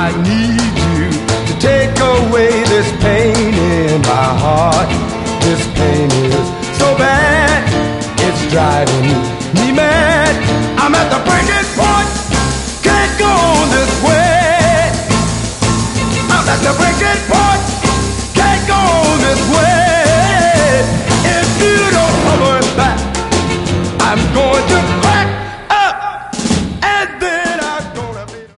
I need you to take away this pain in my heart. This pain is so bad, it's driving me mad. I'm at the breaking point, can't go on this way. I'm at the breaking point.